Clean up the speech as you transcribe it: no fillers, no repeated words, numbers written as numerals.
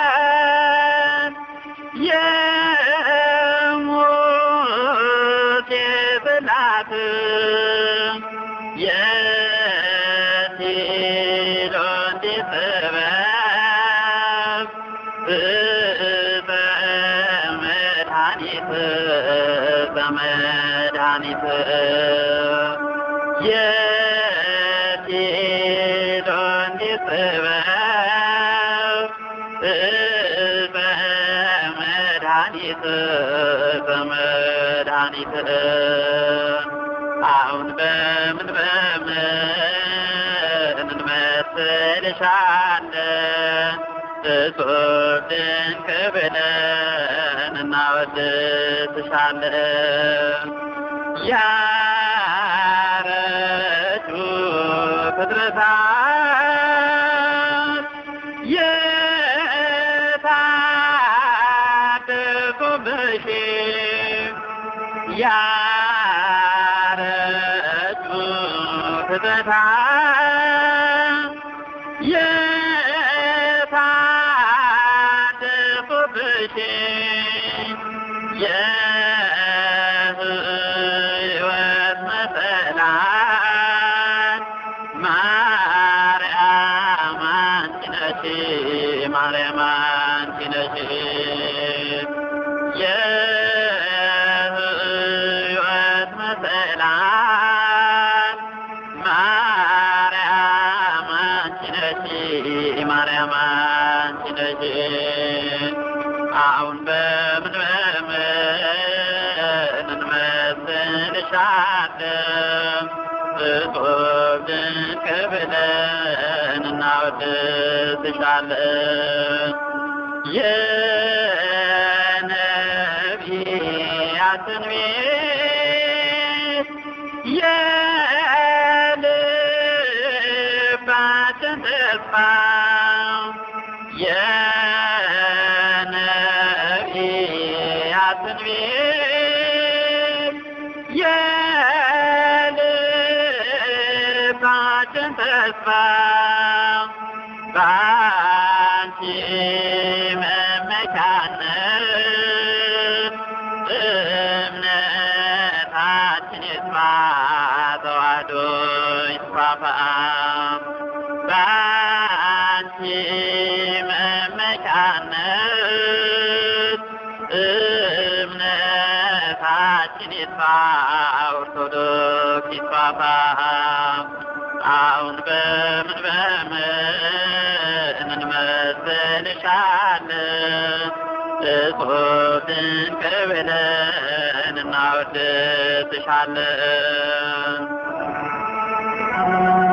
የሞት የብላት የሲሎን ጥበብ በመድኃኒት የሲሎን ጥበብ በመድኃኒት አሁን በምን እንመስልሻለን እጹብ ድንቅ ብለን እናወድስሻለን። ያረጁ ፍጥረታት የታደጉብሽ ያረጁ ፍጥረታት የታደጉብሽ የሕይወት መሰላል ማርያም አንቺ ነሽ ማርያም አንቺ ነሽ የሕይወት መሰላል ማርያም አንቺ ነሽ ማርያም አንቺ ነሽ አሁን በምን እንመስልሻለን እጹብ ድንቅ ብለን እናወድስሻለን። የነቢያትን ቤት የልባችን ተስፋ የነቢያትን ቤት የልባችን ተስፋ በአንቺ መመካነት እምነታችን ይስፋ ተዋህዶ ይስፋፋ በአንቺ መመካነት እምነታችን ይስፋ ኦርቶዶክስ ይስፋፋ አሁን በምን እንመስልሻለን እጹብ ድንቅ ብለን እናወድስሻለን።